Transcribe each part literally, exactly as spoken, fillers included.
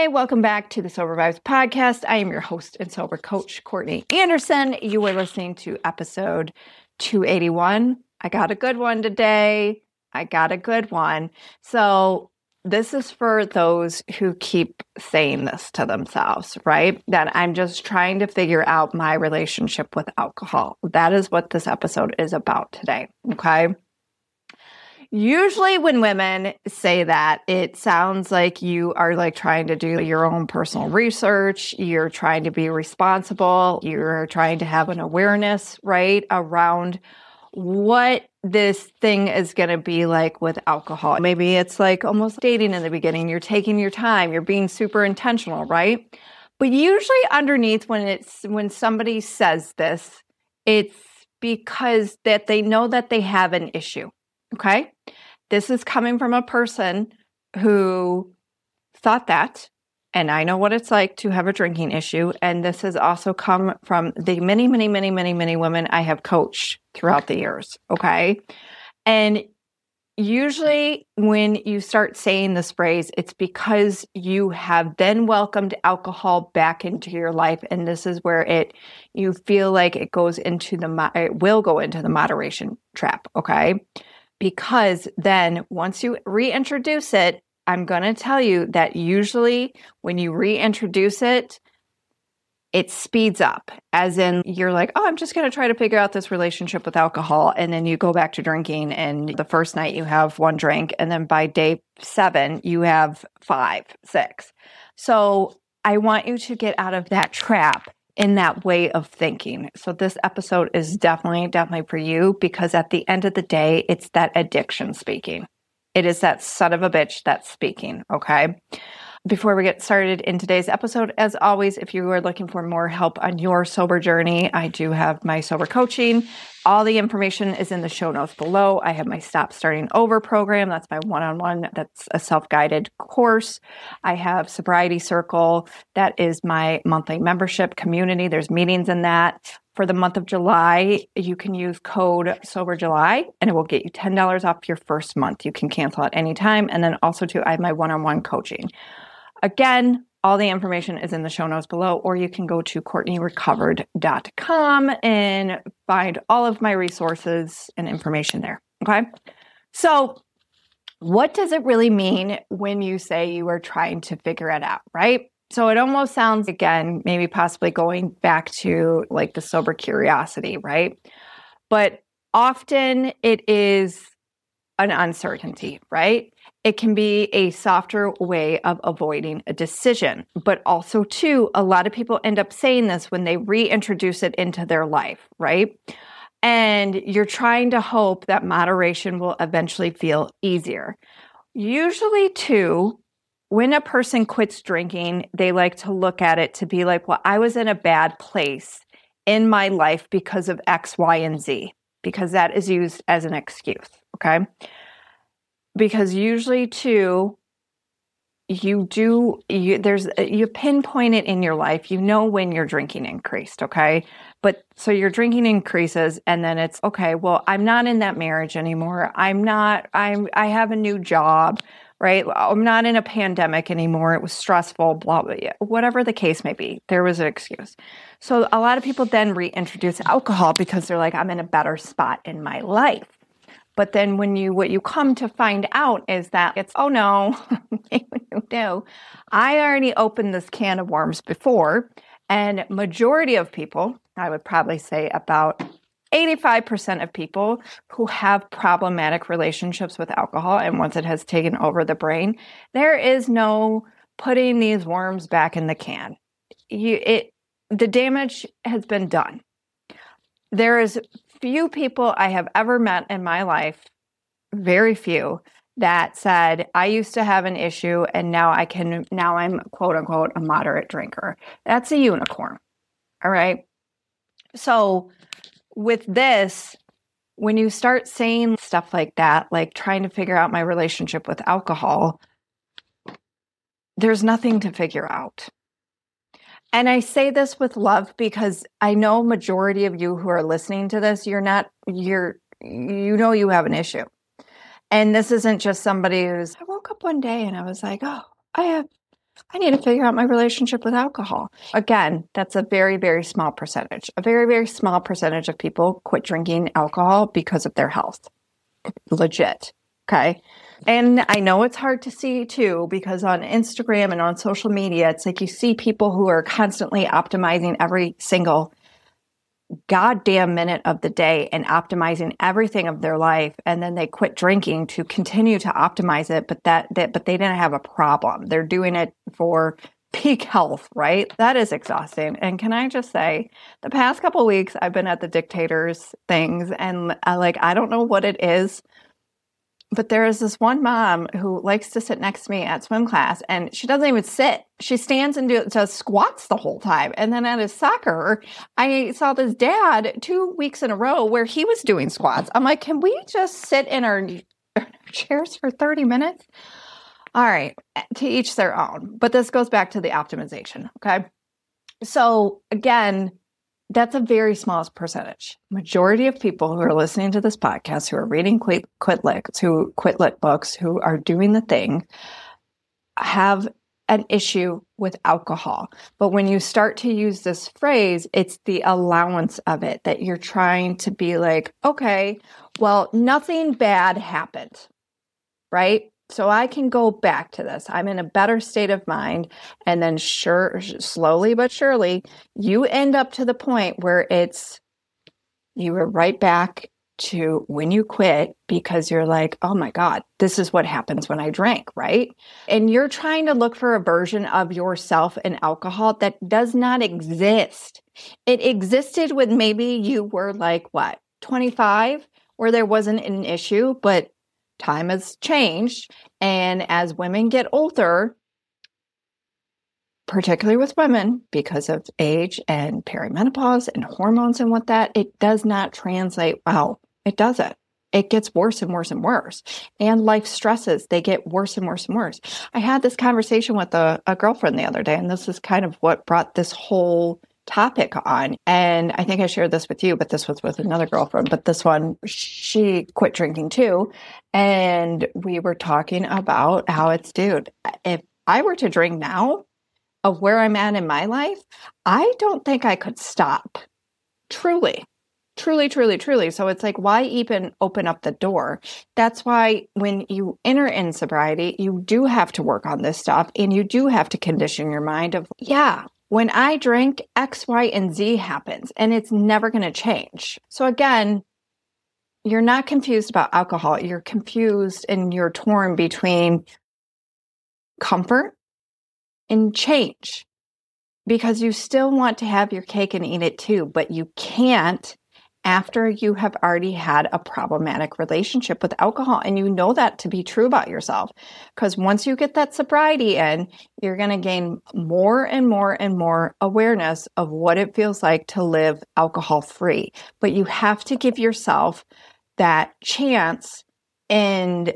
Hi, welcome back to the Sober Vibes podcast. I am your host and sober coach, Courtney Anderson. You are listening to episode two eighty-one. I got a good one today. I got a good one. So this is for those who keep saying this to themselves, right? That I'm just trying to figure out my relationship with alcohol. That is what this episode is about today, okay? Usually when women say that, it sounds like you are like trying to do your own personal research. You're trying to be responsible. You're trying to have an awareness, right, around what this thing is going to be like with alcohol. Maybe it's like almost dating in the beginning. You're taking your time. You're being super intentional, right? But usually underneath when it's when somebody says this, it's because that they know that they have an issue. Okay, this is coming from a person who thought that, and I know what it's like to have a drinking issue. And this has also come from the many, many, many, many, many women I have coached throughout the years. Okay, and usually when you start saying this phrase, it's because you have then welcomed alcohol back into your life, and this is where it you feel like it goes into the it will go into the moderation trap. Okay. Because then once you reintroduce it, I'm going to tell you that usually when you reintroduce it, it speeds up, as in you're like, oh, I'm just going to try to figure out this relationship with alcohol. And then you go back to drinking, and the first night you have one drink. And then by day seven, you have five, six. So I want you to get out of that trap in that way of thinking. So this episode is definitely, definitely for you, because at the end of the day, it's that addiction speaking. It is that son of a bitch that's speaking, okay? Before we get started in today's episode, as always, if you are looking for more help on your sober journey, I do have my sober coaching. All the information is in the show notes below. I have my Stop Starting Over program. That's my one-on-one. That's a self-guided course. I have Sobriety Circle. That is my monthly membership community. There's meetings in that. For the month of July, you can use code SOBERJULY, and it will get you ten dollars off your first month. You can cancel at any time. And then also, too, I have my one-on-one coaching. Again, all the information is in the show notes below, or you can go to courtney recovered dot com and find all of my resources and information there. Okay. So what does it really mean when you say you are trying to figure it out, right? So it almost sounds, again, maybe possibly going back to like the sober curiosity, right? But often it is an uncertainty, right? It can be a softer way of avoiding a decision. But also, too, a lot of people end up saying this when they reintroduce it into their life, right? And you're trying to hope that moderation will eventually feel easier. Usually, too, when a person quits drinking, they like to look at it to be like, well, I was in a bad place in my life because of X, Y, and Z, because that is used as an excuse, okay? Because usually, too, you do, you, there's, you pinpoint it in your life. You know when your drinking increased, okay? But so your drinking increases, and then it's, okay, well, I'm not in that marriage anymore. I'm not, I'm, I have a new job, right? I'm not in a pandemic anymore. It was stressful, blah, blah, blah, whatever the case may be. There was an excuse. So a lot of people then reintroduce alcohol because they're like, I'm in a better spot in my life. But then when you, what you come to find out is that it's, oh no, no, I already opened this can of worms before. And majority of people, I would probably say about eighty-five percent of people who have problematic relationships with alcohol, and once it has taken over the brain, there is no putting these worms back in the can. You, it, the damage has been done. There is few people I have ever met in my life, very few, that said, I used to have an issue and now I can, now I'm quote unquote a moderate drinker. That's a unicorn. All right. So with this, when you start saying stuff like that, like trying to figure out my relationship with alcohol, there's nothing to figure out. And I say this with love because I know majority of you who are listening to this, you're not, you're, you know you have an issue. And this isn't just somebody who's, I woke up one day and I was like, oh, I have, I need to figure out my relationship with alcohol. Again, that's a very, very small percentage. A very, very small percentage of people quit drinking alcohol because of their health. Legit. Okay. And I know it's hard to see too, because on Instagram and on social media, it's like you see people who are constantly optimizing every single goddamn minute of the day and optimizing everything of their life, and then they quit drinking to continue to optimize it, but that, that but they didn't have a problem. They're doing it for peak health, right? That is exhausting. And can I just say, the past couple of weeks I've been at the Dictators things, and I, like I don't know what it is, but there is this one mom who likes to sit next to me at swim class, and she doesn't even sit. She stands and do, does squats the whole time. And then at his soccer, I saw this dad two weeks in a row where he was doing squats. I'm like, can we just sit in our chairs for thirty minutes? All right, to each their own. But this goes back to the optimization, okay? So again, that's a very small percentage. Majority of people who are listening to this podcast, who are reading Quit, quit Lit, who Quit Lit books, who are doing the thing, have an issue with alcohol. But when you start to use this phrase, it's the allowance of it, that you're trying to be like, okay, well, nothing bad happened, right? So I can go back to this. I'm in a better state of mind. And then sure, slowly but surely, you end up to the point where it's, you were right back to when you quit, because you're like, oh my God, this is what happens when I drank, right? And you're trying to look for a version of yourself in alcohol that does not exist. It existed when maybe you were like, what, twenty-five, where there wasn't an issue, but time has changed. And as women get older, particularly with women, because of age and perimenopause and hormones and what that, it does not translate well. It doesn't. It gets worse and worse and worse. And life stresses, they get worse and worse and worse. I had this conversation with a, a girlfriend the other day, and this is kind of what brought this whole topic on. And I think I shared this with you, but this was with another girlfriend. But this one, she quit drinking too. And we were talking about how it's, dude, if I were to drink now of where I'm at in my life, I don't think I could stop. Truly, truly, truly, truly. So it's like, why even open up the door? That's why when you enter in sobriety, you do have to work on this stuff, and you do have to condition your mind of, yeah, when I drink, X, Y, and Z happens, and it's never going to change. So again, you're not confused about alcohol. You're confused and you're torn between comfort and change, because you still want to have your cake and eat it too, but you can't after you have already had a problematic relationship with alcohol. And you know that to be true about yourself, because once you get that sobriety in, you're going to gain more and more and more awareness of what it feels like to live alcohol free. But you have to give yourself that chance and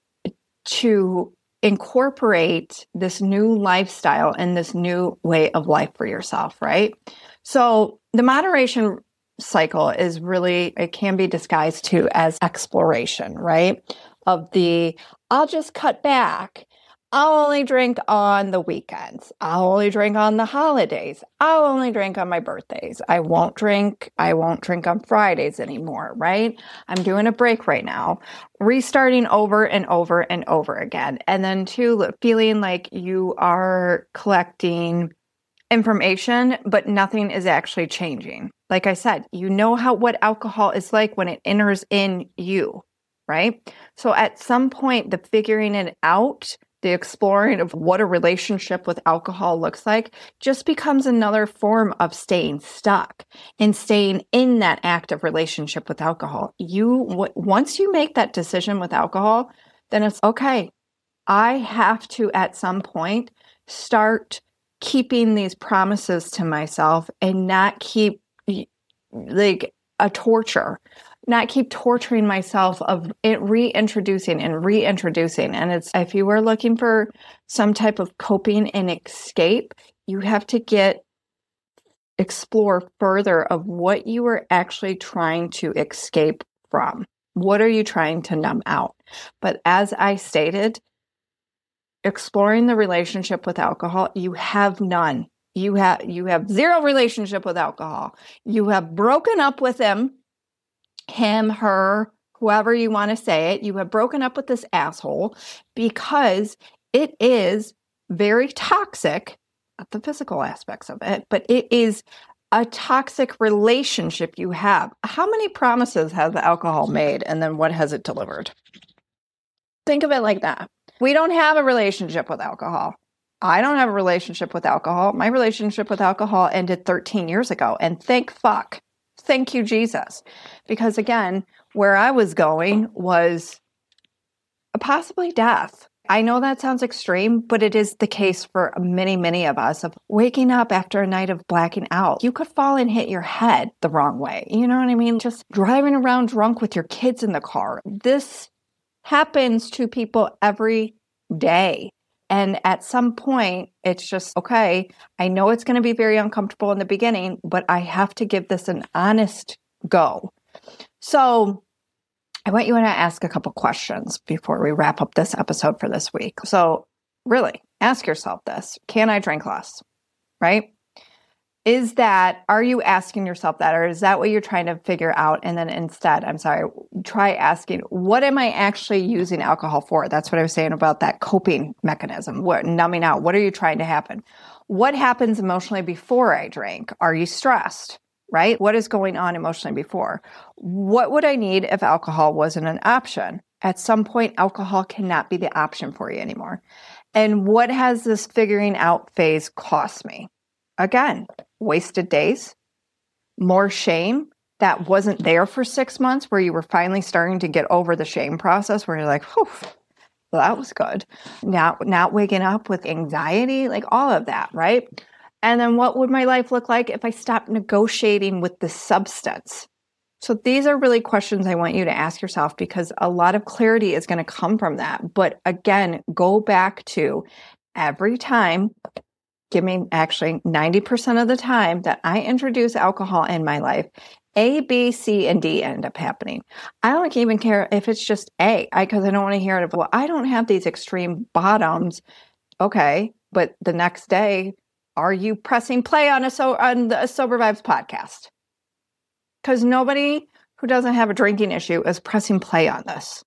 to incorporate this new lifestyle and this new way of life for yourself, right? So the moderation cycle is really, it can be disguised too as exploration, right? Of the, I'll just cut back. I'll only drink on the weekends. I'll only drink on the holidays. I'll only drink on my birthdays. I won't drink. I won't drink on Fridays anymore, right? I'm doing a break right now, restarting over and over and over again. And then two, feeling like you are collecting information, but nothing is actually changing. Like I said, you know how what alcohol is like when it enters in you, right? So at some point, the figuring it out, the exploring of what a relationship with alcohol looks like, just becomes another form of staying stuck and staying in that active relationship with alcohol. You, w- once you make that decision with alcohol, then it's okay. I have to, at some point, start keeping these promises to myself and not keep like a torture, not keep torturing myself of it, reintroducing and reintroducing. And it's, if you were looking for some type of coping and escape, you have to get, explore further of what you are actually trying to escape from. What are you trying to numb out? But as I stated, exploring the relationship with alcohol, you have none. You have you have zero relationship with alcohol. You have broken up with him, him, her, whoever you want to say it. You have broken up with this asshole because it is very toxic, not the physical aspects of it, but it is a toxic relationship you have. How many promises has the alcohol made, and then what has it delivered? Think of it like that. We don't have a relationship with alcohol. I don't have a relationship with alcohol. My relationship with alcohol ended thirteen years ago. And thank fuck. Thank you, Jesus. Because again, where I was going was possibly death. I know that sounds extreme, but it is the case for many, many of us of waking up after a night of blacking out. You could fall and hit your head the wrong way. You know what I mean? Just driving around drunk with your kids in the car. This happens to people every day. And at some point, it's just, okay, I know it's going to be very uncomfortable in the beginning, but I have to give this an honest go. So I want you to ask a couple questions before we wrap up this episode for this week. So really, ask yourself this. Can I drink less? Right? Is that, are you asking yourself that, or is that what you're trying to figure out? And then instead, I'm sorry, try asking, what am I actually using alcohol for? That's what I was saying about that coping mechanism, what numbing out. What are you trying to happen? What happens emotionally before I drink? Are you stressed, right? What is going on emotionally before? What would I need if alcohol wasn't an option? At some point, alcohol cannot be the option for you anymore. And what has this figuring out phase cost me? Again, wasted days, more shame that wasn't there for six months where you were finally starting to get over the shame process where you're like, whew, well, that was good. Now, not waking up with anxiety, like all of that, right? And then what would my life look like if I stopped negotiating with the substance? So these are really questions I want you to ask yourself because a lot of clarity is going to come from that. But again, go back to every time. Give me actually ninety percent of the time that I introduce alcohol in my life, A, B, C, and D end up happening. I don't even care if it's just A, because I, I don't want to hear it. Well, I don't have these extreme bottoms. Okay, but the next day, are you pressing play on a so on the Sober Vibes podcast? Because nobody who doesn't have a drinking issue is pressing play on this.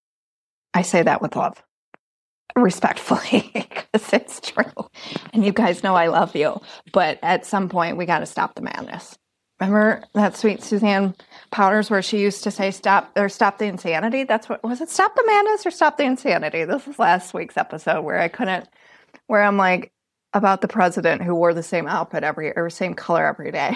I say that with love. Respectfully, because it's true. And you guys know I love you. But at some point, we got to stop the madness. Remember that sweet Suzanne Powders where she used to say, stop or stop the insanity? That's what, was it stop the madness or stop the insanity? This was last week's episode where I couldn't, where I'm like, about the president who wore the same outfit every, or same color every day.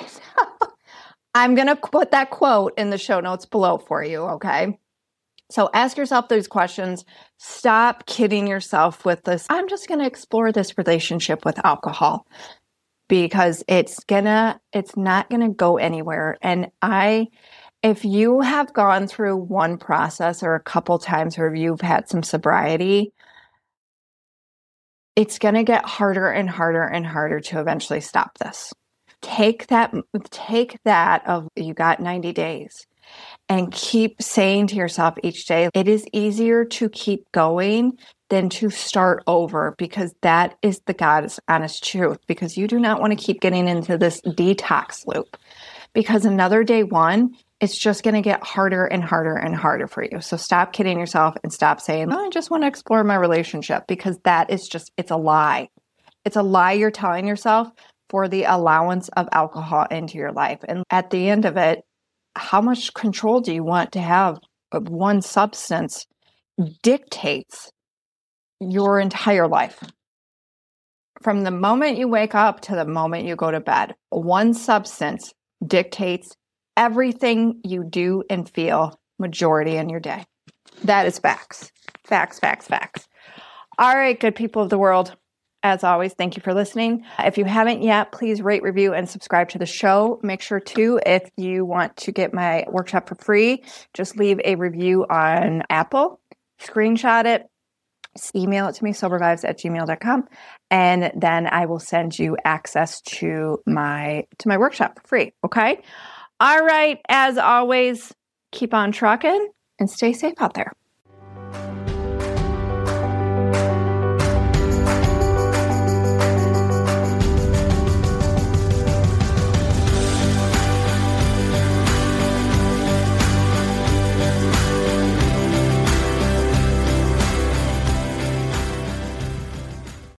I'm going to put that quote in the show notes below for you, okay? So ask yourself those questions. Stop kidding yourself with this. I'm just going to explore this relationship with alcohol because it's gonna, it's not going to go anywhere. And I, if you have gone through one process or a couple times where you've had some sobriety, it's going to get harder and harder and harder to eventually stop this. Take that, take that of you got ninety days. And keep saying to yourself each day, it is easier to keep going than to start over because that is the God's honest truth. Because you do not want to keep getting into this detox loop. Because another day one, it's just going to get harder and harder and harder for you. So stop kidding yourself and stop saying, oh, I just want to explore my relationship because that is just, it's a lie. It's a lie you're telling yourself for the allowance of alcohol into your life. And at the end of it, how much control do you want to have of one substance dictates your entire life. From the moment you wake up to the moment you go to bed, one substance dictates everything you do and feel majority in your day. That is facts. Facts, facts, facts. All right, good people of the world. As always, thank you for listening. If you haven't yet, please rate, review, and subscribe to the show. Make sure to, if you want to get my workshop for free, just leave a review on Apple, screenshot it, email it to me, sobervibes at gmail dot com, and then I will send you access to my to my workshop for free, okay? All right, as always, keep on trucking and stay safe out there.